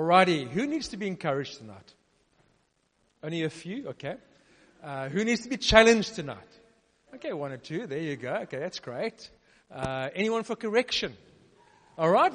Alrighty, who needs to be encouraged tonight? Only a few, okay. Who needs to be challenged tonight? Okay, one or two, there you go. Okay, that's great. Anyone for correction? Alright.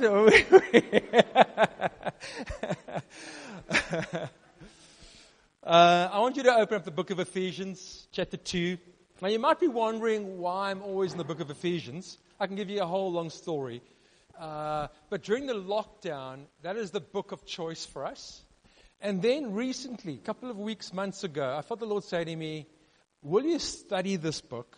I want you to open up the book of Ephesians, chapter 2. Now you might be wondering why I'm always in the book of Ephesians. I can give you a whole long story. But during the lockdown, that is the book of choice for us. And then recently, a couple of weeks, months ago, I felt the Lord say to me, will you study this book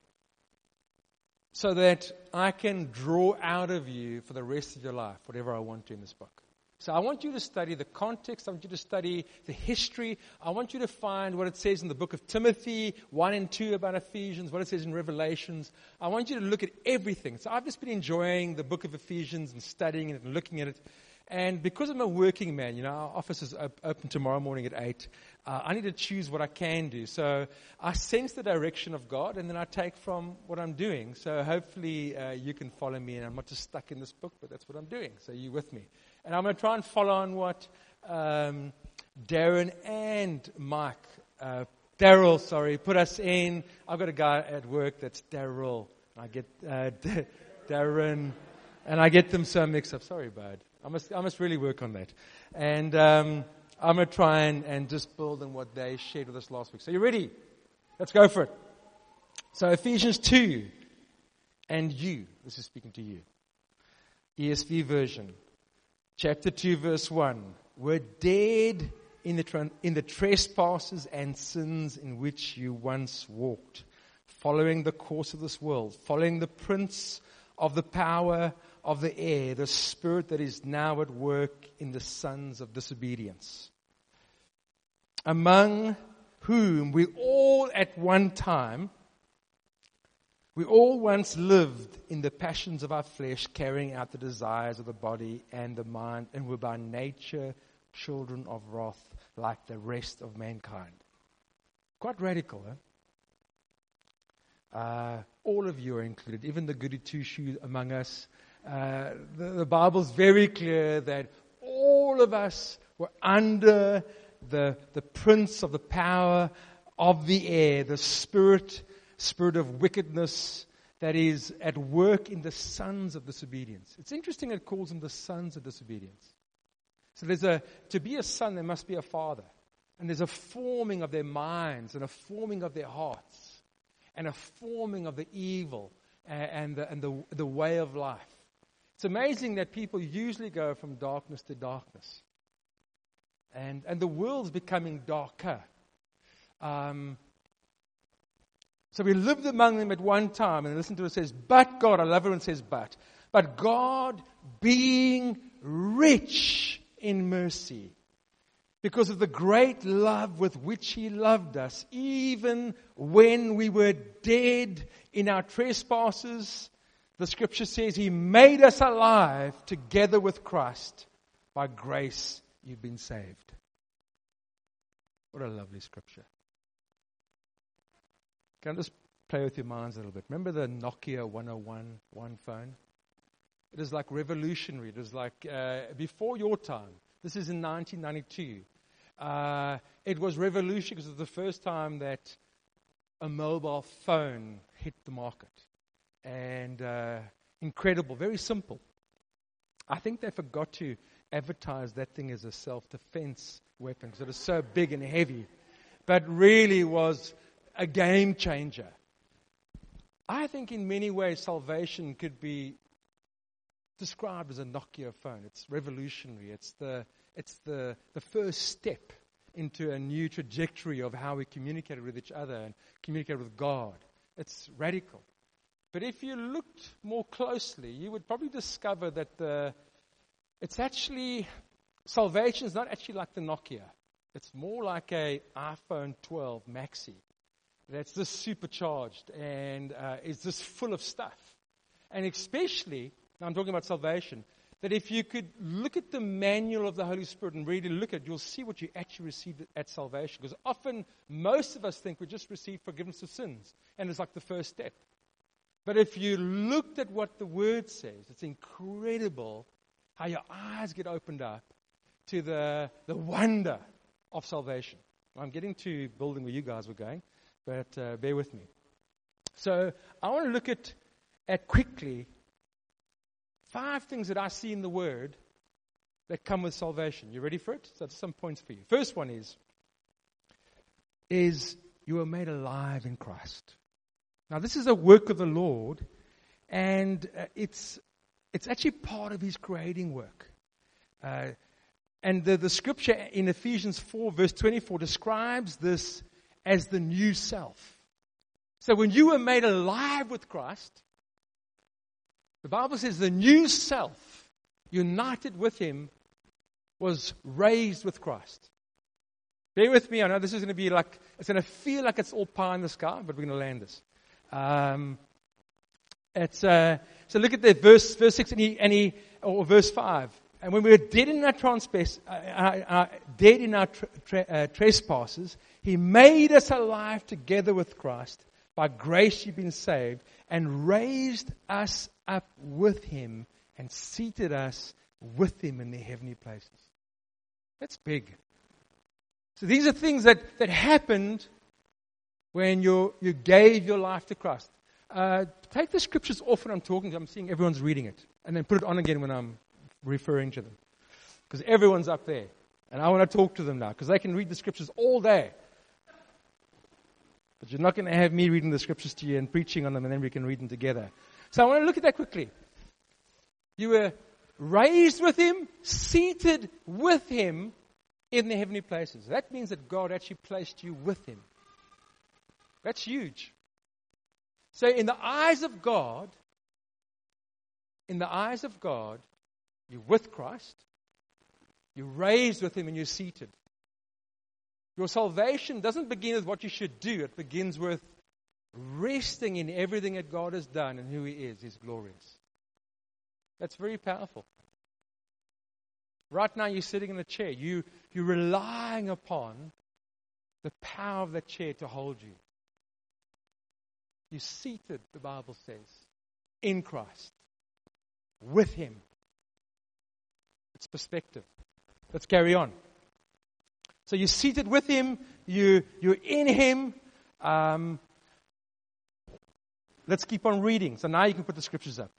so that I can draw out of you for the rest of your life whatever I want to in this book? So I want you to study the context. I want you to study the history. I want you to find what it says in the book of Timothy 1 and 2 about Ephesians, what it says in Revelations. I want you to look at everything. So I've just been enjoying the book of Ephesians and studying it and looking at it. And because I'm a working man, our office is open tomorrow morning at 8. I need to choose what I can do. So I sense the direction of God, and then I take from what I'm doing. So hopefully you can follow me, and I'm not just stuck in this book, but that's what I'm doing. So you with me. And I'm going to try and follow on what Darren and Mike, Daryl, put us in. I've got a guy at work that's Daryl. I get Darren, and I get them so mixed up. Sorry, bud. I must really work on that. And I'm going to try and just build on what they shared with us last week. So you ready? Let's go for it. So Ephesians 2, and you. This is speaking to you. ESV version. Chapter 2, verse 1. Were dead in the trespasses and sins in which you once walked, following the course of this world, following the prince of the power of the air, the spirit that is now at work in the sons of disobedience, among whom we all at one time, we all once lived in the passions of our flesh, carrying out the desires of the body and the mind, and were by nature children of wrath like the rest of mankind. Quite radical, huh? All of you are included, even the goody two-shoes among us. The Bible's very clear that all of us were under the prince of the power of the air, the spirit of wickedness that is at work in the sons of disobedience. It's interesting it calls them the sons of disobedience. So to be a son, there must be a father. And there's a forming of their minds and a forming of their hearts and a forming of the evil and the way of life. It's amazing that people usually go from darkness to darkness. And the world's becoming darker. So we lived among them at one time, and listen to it, it says, but God, I love it when it says but God being rich in mercy, because of the great love with which He loved us, even when we were dead in our trespasses, the scripture says He made us alive together with Christ. By grace you've been saved. What a lovely scripture. Can I just play with your minds a little bit? Remember the Nokia 101 phone? It is like revolutionary. It is like before your time. This is in 1992. It was revolutionary because it was the first time that a mobile phone hit the market. And incredible, very simple. I think they forgot to advertise that thing as a self-defense weapon because it was so big and heavy. But really was a game changer. I think in many ways salvation could be described as a Nokia phone. It's revolutionary. It's the first step into a new trajectory of how we communicate with each other and communicate with God. It's radical. But if you looked more closely, you would probably discover that salvation is not actually like the Nokia. It's more like a iPhone 12 Maxi. That's this supercharged and is this full of stuff. And especially, now I'm talking about salvation, that if you could look at the manual of the Holy Spirit and really look at it, you'll see what you actually received at salvation. Because often, most of us think we just received forgiveness of sins. And it's like the first step. But if you looked at what the Word says, it's incredible how your eyes get opened up to the wonder of salvation. I'm getting to building where you guys were going, but bear with me. So I want to look at quickly 5 things that I see in the Word that come with salvation. You ready for it? So that's some points for you. First one is you are made alive in Christ. Now this is a work of the Lord, and it's actually part of His creating work. And the scripture in Ephesians 4 verse 24 describes this as the new self. So when you were made alive with Christ, the Bible says the new self, united with Him, was raised with Christ. Bear with me, I know this is going to be like, it's going to feel like it's all pie in the sky, but we're going to land this. So look at the verse 6 or verse 5. And when we were dead in our trespasses, He made us alive together with Christ. By grace you've been saved, and raised us up with Him, and seated us with Him in the heavenly places. That's big. So these are things that happened when you gave your life to Christ. Take the scriptures off when I'm talking. I'm seeing everyone's reading it. And then put it on again when I'm referring to them. Because everyone's up there. And I want to talk to them now. Because they can read the scriptures all day. But you're not going to have me reading the scriptures to you and preaching on them, and then we can read them together. So I want to look at that quickly. You were raised with Him, seated with Him in the heavenly places. That means that God actually placed you with Him. That's huge. So in the eyes of God, you're with Christ, you're raised with Him, and you're seated. Your salvation doesn't begin with what you should do. It begins with resting in everything that God has done and who He is. He's glorious. That's very powerful. Right now you're sitting in a chair. You're relying upon the power of that chair to hold you. You're seated, the Bible says, in Christ, with Him. It's perspective. Let's carry on. So you're seated with Him, you're in Him. Let's keep on reading. So now you can put the scriptures up.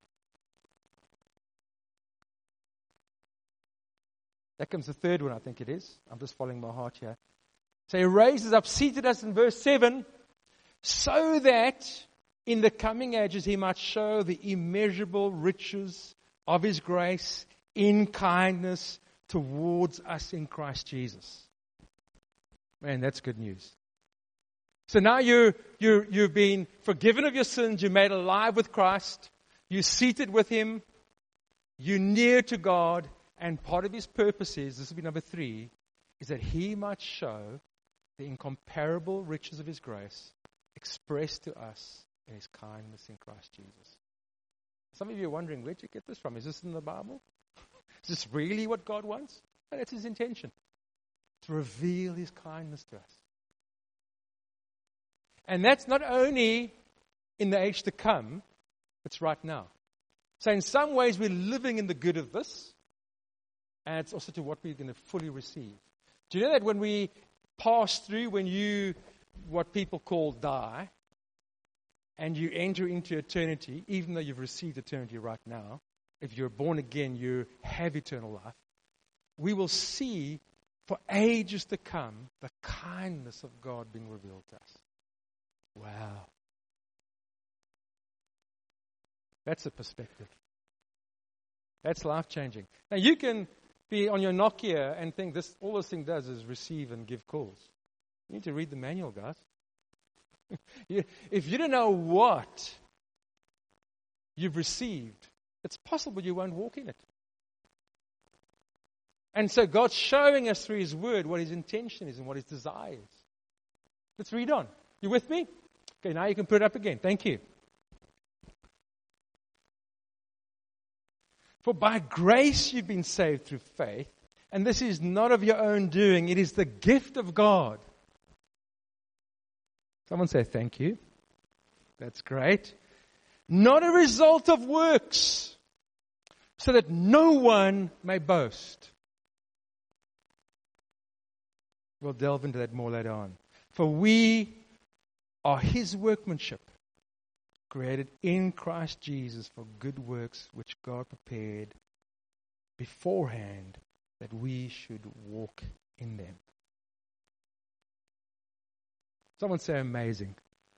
That comes the third one, I think it is. I'm just following my heart here. So He raises up, seated us in verse 7, so that in the coming ages He might show the immeasurable riches of His grace in kindness towards us in Christ Jesus. Man, that's good news. So now you've been forgiven of your sins. You're made alive with Christ. You're seated with Him. You're near to God. And part of His purpose is, this will be number 3, is that He might show the incomparable riches of His grace expressed to us in His kindness in Christ Jesus. Some of you are wondering, where'd you get this from? Is this in the Bible? Is this really what God wants? No, that's His intention. To reveal His kindness to us. And that's not only in the age to come, it's right now. So in some ways we're living in the good of this, and it's also to what we're going to fully receive. Do you know that when we pass through, when you, what people call die, and you enter into eternity, even though you've received eternity right now, if you're born again, you have eternal life, we will see for ages to come the kindness of God being revealed to us. Wow. That's a perspective. That's life-changing. Now you can be on your Nokia and think this, all this thing does is receive and give calls. You need to read the manual, guys. If you don't know what you've received, it's possible you won't walk in it. And so God's showing us through His Word what His intention is and what His desire is. Let's read on. You with me? Okay, now you can put it up again. Thank you. For by grace you've been saved through faith, and this is not of your own doing, it is the gift of God. Someone say thank you. That's great. Not a result of works, so that no one may boast. We'll delve into that more later on. For we are His workmanship, created in Christ Jesus for good works which God prepared beforehand that we should walk in them. Someone say amazing.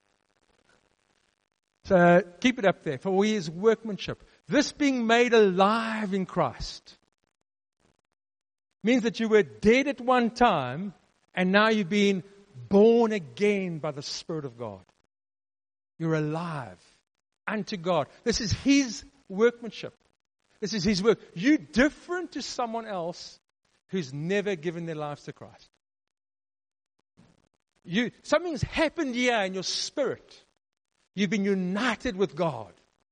So keep it up there. For we His workmanship. This being made alive in Christ means that you were dead at one time and now you've been born again by the Spirit of God. You're alive unto God. This is His workmanship. This is His work. You're different to someone else who's never given their lives to Christ. Something's happened here in your spirit. You've been united with God.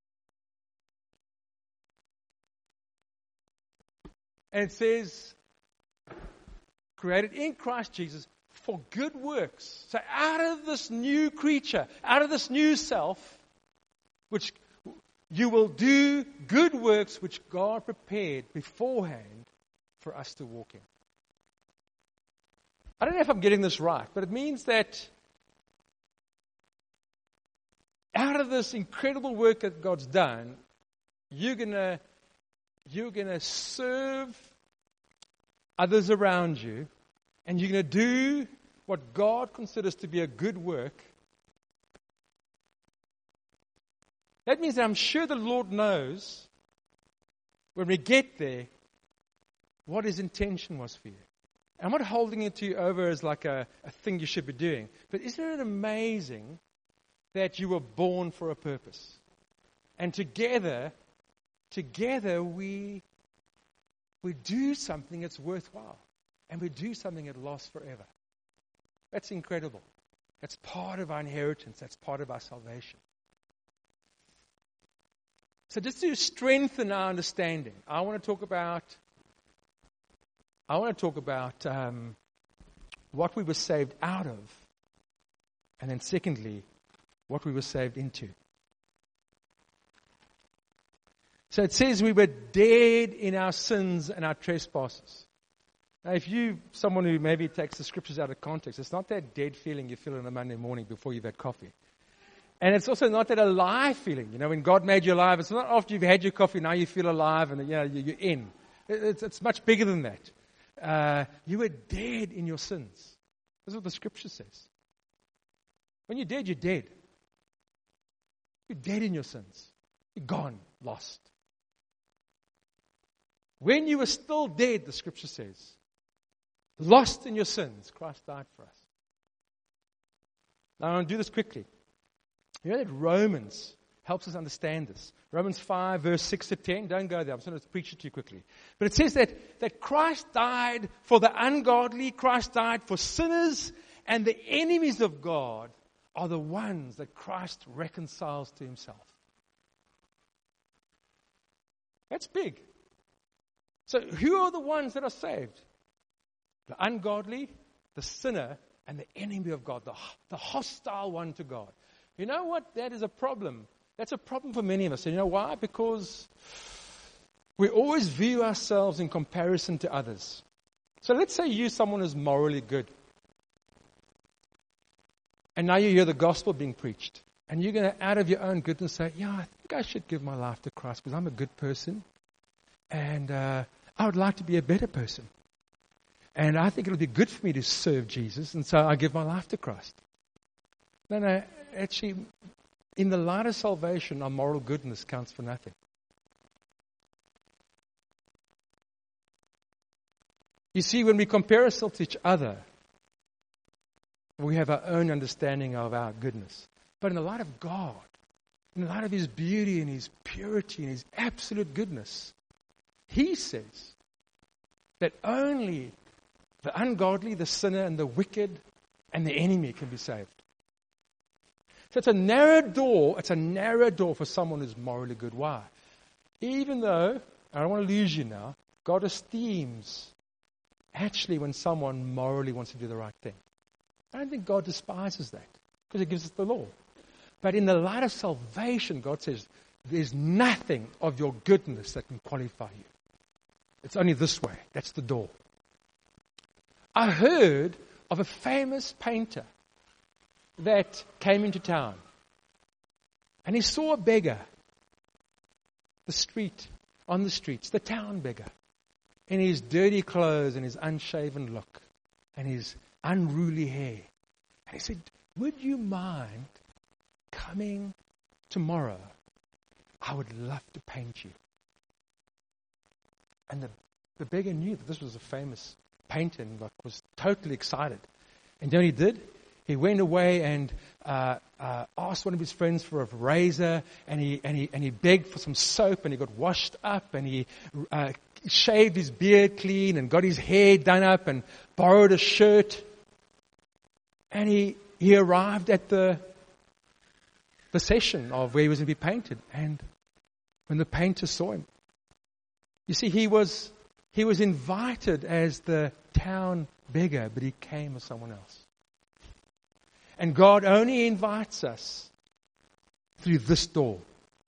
And it says, created in Christ Jesus for good works. So out of this new creature, out of this new self, which you will do good works which God prepared beforehand for us to walk in. I don't know if I'm getting this right, but it means that out of this incredible work that God's done, you're gonna serve others around you, and you're gonna do what God considers to be a good work. That means that I'm sure the Lord knows when we get there what His intention was for you. I'm not holding it to you over as like a thing you should be doing. But isn't it amazing that you were born for a purpose? And together we do something that's worthwhile. And we do something that lasts forever. That's incredible. That's part of our inheritance. That's part of our salvation. So just to strengthen our understanding, I want to talk about what we were saved out of, and then secondly, what we were saved into. So it says we were dead in our sins and our trespasses. Now, if you're someone who maybe takes the scriptures out of context, it's not that dead feeling you feel on a Monday morning before you've had coffee. And it's also not that alive feeling. You know, when God made you alive, it's not after you've had your coffee, now you feel alive and you're in. It's much bigger than that. You were dead in your sins. That's what the scripture says. When you're dead, you're dead. You're dead in your sins. You're gone, lost. When you were still dead, the scripture says, lost in your sins, Christ died for us. Now, I want to do this quickly. You know that Romans helps us understand this. Romans 5, verse 6 to 10. Don't go there. I'm just going to preach it to you quickly. But it says that Christ died for the ungodly. Christ died for sinners. And the enemies of God are the ones that Christ reconciles to Himself. That's big. So who are the ones that are saved? The ungodly, the sinner, and the enemy of God. The hostile one to God. You know what? That is a problem. That's a problem for many of us. And you know why? Because we always view ourselves in comparison to others. So let's say you're someone who's morally good. And now you hear the gospel being preached. And you're going to, out of your own goodness, say, yeah, I think I should give my life to Christ because I'm a good person. And I would like to be a better person. And I think it'll be good for me to serve Jesus. And so I give my life to Christ. No, actually, in the light of salvation, our moral goodness counts for nothing. You see, when we compare ourselves to each other, we have our own understanding of our goodness. But in the light of God, in the light of His beauty and His purity and His absolute goodness, He says that only the ungodly, the sinner, and the wicked, and the enemy can be saved. So it's a narrow door. It's a narrow door for someone who's morally good. Why? Even though, I don't want to lose you now, God esteems actually when someone morally wants to do the right thing. I don't think God despises that because He gives us the law. But in the light of salvation, God says, there's nothing of your goodness that can qualify you. It's only this way. That's the door. I heard of a famous painter that came into town. And he saw a beggar, on the streets, the town beggar, in his dirty clothes and his unshaven look and his unruly hair. And he said, would you mind coming tomorrow? I would love to paint you. And the beggar knew that this was a famous painter and was totally excited. And you know what he did? He went away and asked one of his friends for a razor, and he begged for some soap, and he got washed up, and he shaved his beard clean and got his hair done up and borrowed a shirt. And he arrived at the session of where he was going to be painted. And when the painter saw him, you see, he was invited as the town beggar, but he came as someone else. And God only invites us through this door.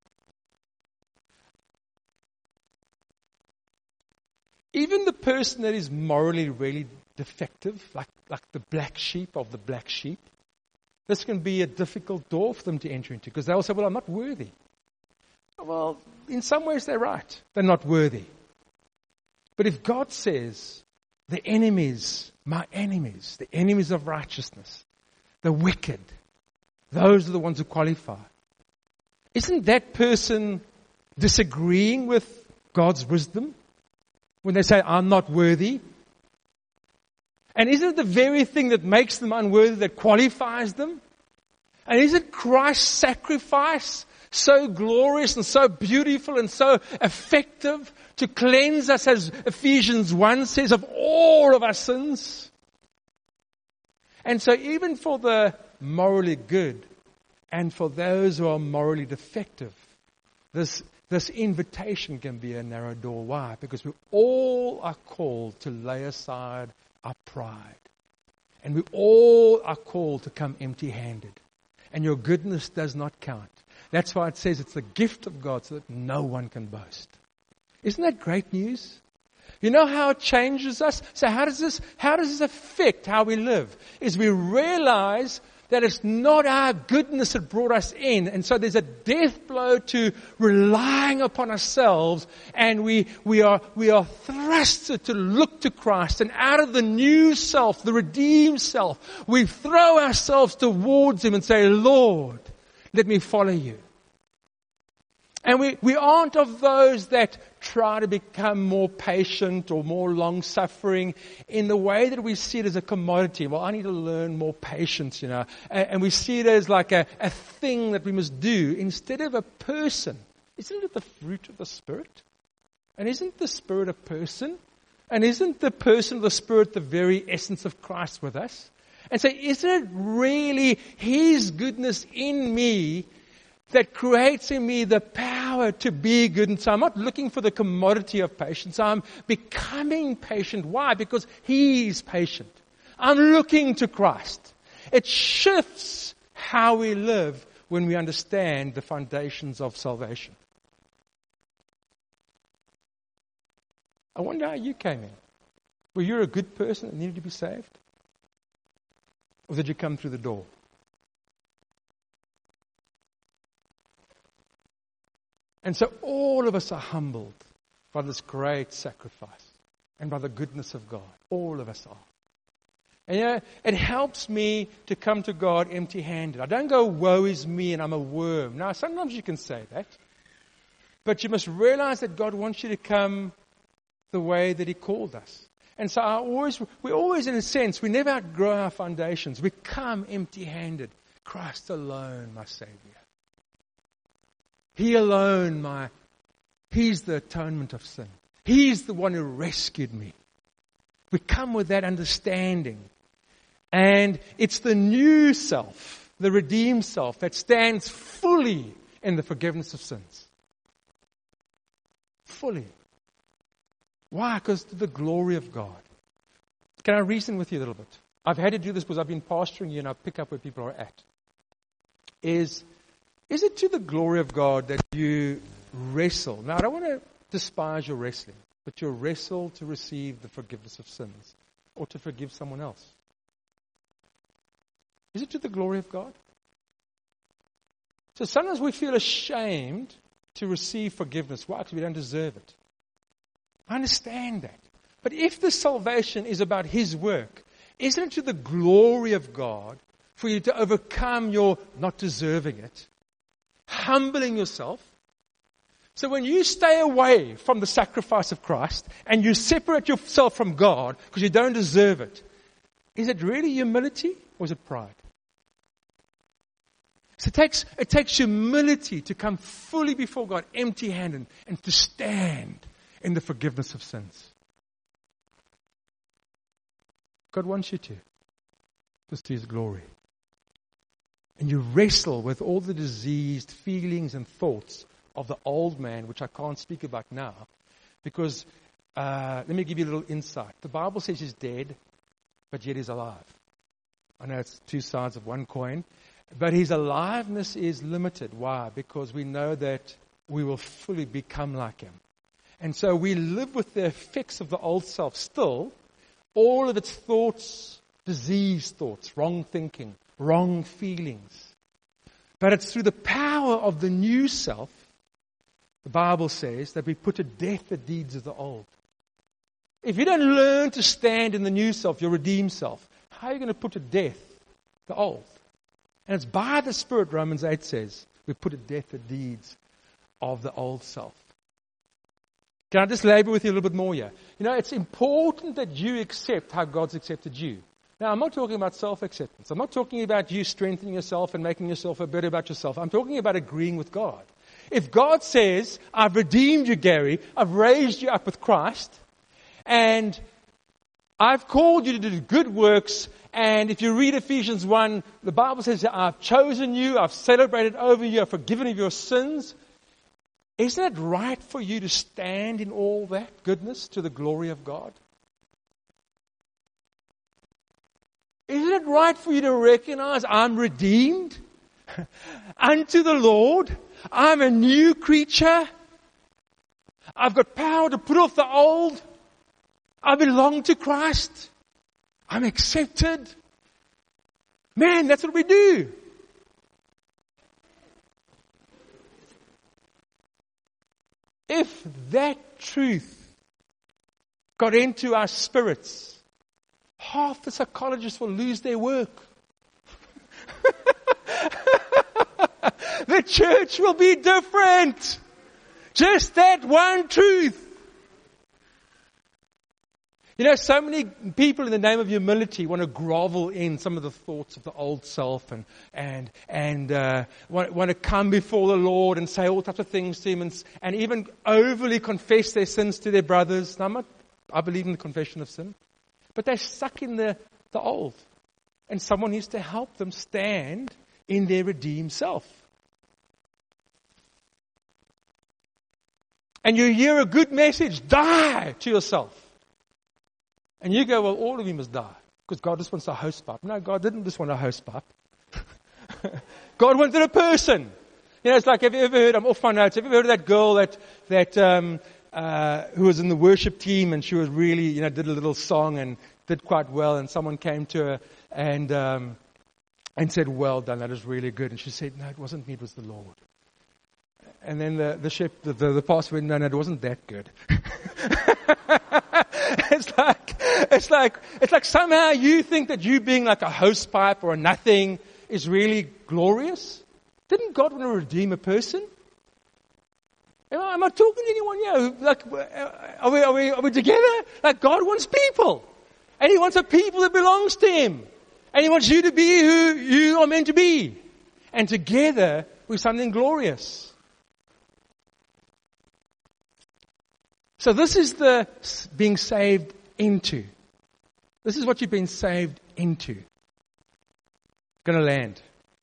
Even the person that is morally really defective, like the black sheep of the black sheep, this can be a difficult door for them to enter into, because they'll say, well, I'm not worthy. Well, in some ways they're right. They're not worthy. But if God says, the enemies, my enemies, the enemies of righteousness, the wicked, those are the ones who qualify. Isn't that person disagreeing with God's wisdom when they say, I'm not worthy? And isn't it the very thing that makes them unworthy that qualifies them? And isn't Christ's sacrifice so glorious and so beautiful and so effective to cleanse us, as Ephesians 1 says, of all of our sins? And so even for the morally good and for those who are morally defective, this invitation can be a narrow door. Why? Because we all are called to lay aside our pride. And we all are called to come empty-handed. And your goodness does not count. That's why it says it's the gift of God so that no one can boast. Isn't that great news? You know how it changes us? So how does this affect how we live? Is we realize that it's not our goodness that brought us in. And so there's a death blow to relying upon ourselves. And we are thrusted to look to Christ. And out of the new self, the redeemed self, we throw ourselves towards Him and say, Lord, let me follow you. And we aren't of those that try to become more patient or more long-suffering in the way that we see it as a commodity. Well, I need to learn more patience, you know. And we see it as like a thing that we must do instead of a person. Isn't it the fruit of the Spirit? And isn't the Spirit a person? And isn't the person of the Spirit the very essence of Christ with us? And so isn't it really His goodness in me that creates in me the power to be good? And so I'm not looking for the commodity of patience. I'm becoming patient. Why? Because He's patient. I'm looking to Christ. It shifts how we live when we understand the foundations of salvation. I wonder how you came in. Were you a good person that needed to be saved? Or did you come through the door? And so all of us are humbled by this great sacrifice and by the goodness of God. All of us are. And you know, it helps me to come to God empty-handed. I don't go, woe is me and I'm a worm. Now, sometimes you can say that. But you must realize that God wants you to come the way that He called us. And so we always, in a sense, we never outgrow our foundations. We come empty-handed. Christ alone, my Savior. He alone, He's the atonement of sin. He's the one who rescued me. We come with that understanding. And it's the new self, the redeemed self, that stands fully in the forgiveness of sins. Fully. Why? Because to the glory of God. Can I reason with you a little bit? I've had to do this because I've been pastoring you and I pick up where people are at. Is it to the glory of God that you wrestle? Now, I don't want to despise your wrestling, but you wrestle to receive the forgiveness of sins or to forgive someone else. Is it to the glory of God? So sometimes we feel ashamed to receive forgiveness. Why? Because we don't deserve it. I understand that. But if the salvation is about His work, isn't it to the glory of God for you to overcome your not deserving it, humbling yourself? So when you stay away from the sacrifice of Christ and you separate yourself from God because you don't deserve it, is it really humility or is it pride? So it takes humility to come fully before God, empty-handed, and to stand in the forgiveness of sins. God wants you to. Just to His glory. And you wrestle with all the diseased feelings and thoughts of the old man, which I can't speak about now, because let me give you a little insight. The Bible says he's dead, but yet he's alive. I know it's two sides of one coin, but his aliveness is limited. Why? Because we know that we will fully become like him. And so we live with the effects of the old self still, all of its thoughts, diseased thoughts, wrong thinking, wrong feelings. But it's through the power of the new self, the Bible says, that we put to death the deeds of the old. If you don't learn to stand in the new self, your redeemed self, how are you going to put to death the old? And it's by the Spirit, Romans 8 says, we put to death the deeds of the old self. Can I just labor with you a little bit more here? You know, it's important that you accept how God's accepted you. Now, I'm not talking about self-acceptance. I'm not talking about you strengthening yourself and making yourself feel better about yourself. I'm talking about agreeing with God. If God says, I've redeemed you, Gary, I've raised you up with Christ, and I've called you to do good works, and if you read Ephesians 1, the Bible says, I've chosen you, I've celebrated over you, I've forgiven you your sins. Isn't it right for you to stand in all that goodness to the glory of God? Isn't it right for you to recognize I'm redeemed unto the Lord? I'm a new creature. I've got power to put off the old. I belong to Christ. I'm accepted. Man, that's what we do. If that truth got into our spirits, half the psychologists will lose their work. The church will be different. Just that one truth. You know, so many people in the name of humility want to grovel in some of the thoughts of the old self and want to come before the Lord and say all types of things to Him and even overly confess their sins to their brothers. Now, I believe in the confession of sin. But they're stuck in the old. And someone needs to help them stand in their redeemed self. And you hear a good message, die to yourself. And you go, well, all of you must die. Because God just wants a host pipe. No, God didn't just want a host pipe. God wanted a person. You know, it's like, have you ever heard, I'm off my notes, have you ever heard of that girl who was in the worship team and she was really, did a little song and did quite well, and someone came to her and said, well done, that is really good. And she said, no, it wasn't me, it was the Lord. And then the pastor went, no, it wasn't that good. It's like somehow you think that you being like a host pipe or a nothing is really glorious. Didn't God want to redeem a person? Am I talking to anyone here? Like, are we together? Like, God wants people. And He wants a people that belongs to Him. And He wants you to be who you are meant to be. And together, we're something glorious. So this is the being saved into. This is what you've been saved into. Going to land.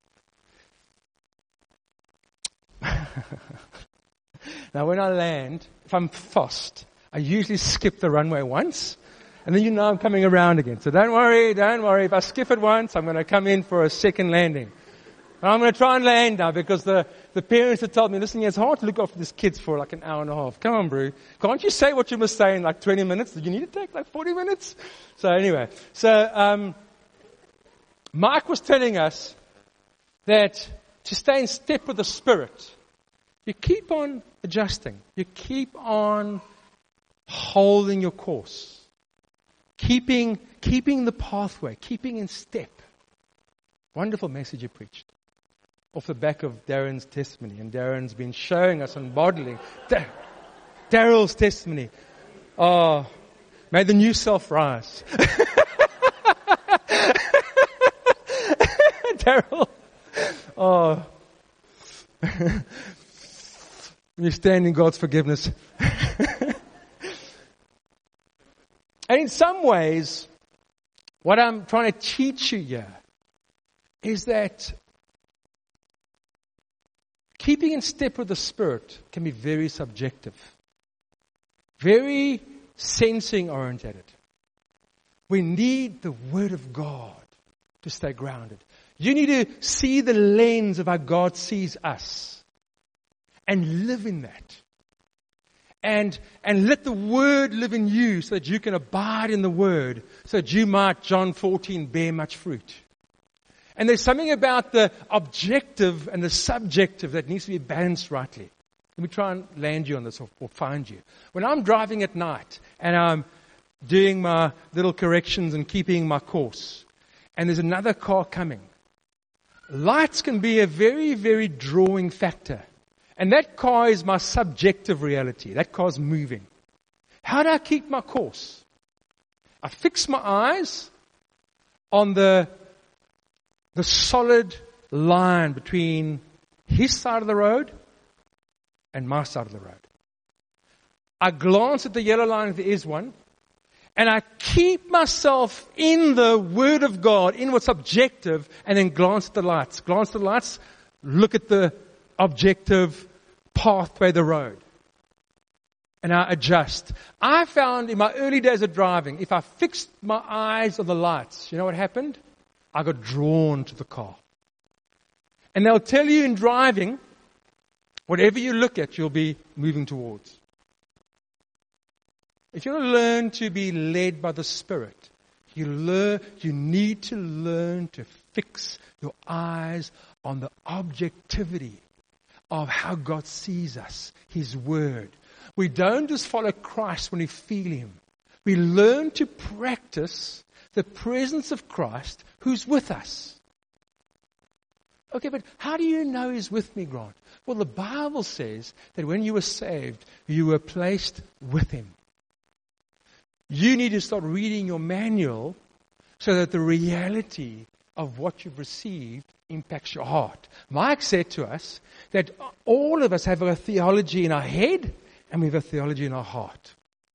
Now when I land, if I'm fast, I usually skip the runway once, and then I'm coming around again. So don't worry. If I skip it once, I'm going to come in for a second landing. And I'm going to try and land now because the parents have told me, listen, it's hard to look after these kids for like an hour and a half. Come on, bro. Can't you say what you must say in like 20 minutes? Do you need to take like 40 minutes? So anyway, Mike was telling us that to stay in step with the Spirit, you keep on adjusting. You keep on holding your course. Keeping the pathway, keeping in step. Wonderful message you preached. Off the back of Darren's testimony. And Darren's been showing us and modeling Darryl's testimony. Oh, may the new self rise. Darryl. Oh. You stand in God's forgiveness. And in some ways, what I'm trying to teach you here is that keeping in step with the Spirit can be very subjective, very sensing oriented. We need the Word of God to stay grounded. You need to see the lens of how God sees us and live in that. And let the Word live in you so that you can abide in the Word, so that you might, John 14, bear much fruit. And there's something about the objective and the subjective that needs to be balanced rightly. Let me try and land you on this or find you. When I'm driving at night and I'm doing my little corrections and keeping my course, and there's another car coming, lights can be a very, very drawing factor. And that car is my subjective reality. That car's moving. How do I keep my course? I fix my eyes on the solid line between his side of the road and my side of the road. I glance at the yellow line if there is one, and I keep myself in the Word of God, in what's objective, and then glance at the lights. Glance at the lights, look at the objective pathway, the road. And I adjust. I found in my early days of driving, if I fixed my eyes on the lights, you know what happened? I got drawn to the car. And they'll tell you in driving, whatever you look at, you'll be moving towards. If you want to learn to be led by the Spirit, you need to learn to fix your eyes on the objectivity of how God sees us, His Word. We don't just follow Christ when we feel Him. We learn to practice the presence of Christ who's with us. Okay, but how do you know He's with me, Grant? Well, the Bible says that when you were saved, you were placed with Him. You need to start reading your manual so that the reality of what you've received impacts your heart. Mike said to us that all of us have a theology in our head and we have a theology in our heart.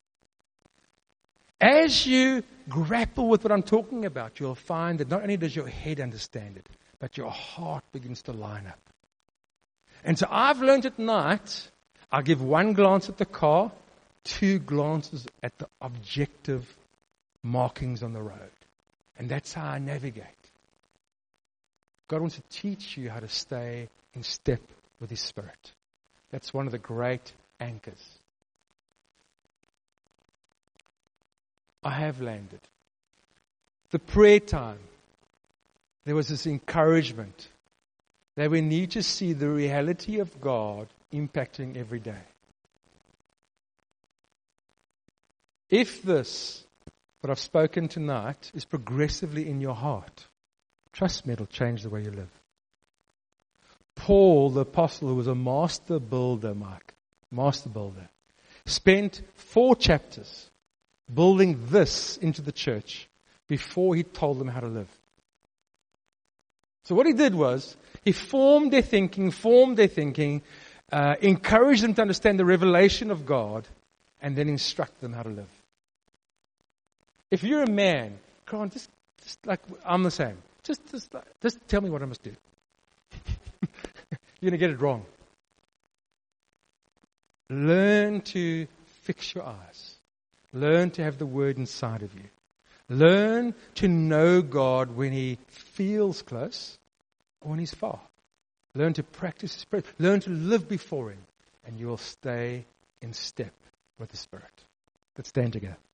As you grapple with what I'm talking about, you'll find that not only does your head understand it, but your heart begins to line up. And so I've learned at night, I'll give one glance at the car, 2 glances at the objective markings on the road. And that's how I navigate. God wants to teach you how to stay in step with His Spirit. That's one of the great anchors. I have landed. The prayer time, there was this encouragement that we need to see the reality of God impacting every day. If this, what I've spoken tonight, is progressively in your heart, trust me, it'll change the way you live. Paul, the apostle, who was a master builder, spent 4 chapters building this into the church before he told them how to live. So what he did was, he formed their thinking, encouraged them to understand the revelation of God, and then instruct them how to live. If you're a man, come on, just like I'm the same. Just tell me what I must do. You're going to get it wrong. Learn to fix your eyes. Learn to have the Word inside of you. Learn to know God when He feels close or when He's far. Learn to practice His Spirit. Learn to live before Him, and you will stay in step with the Spirit. Let's stand together.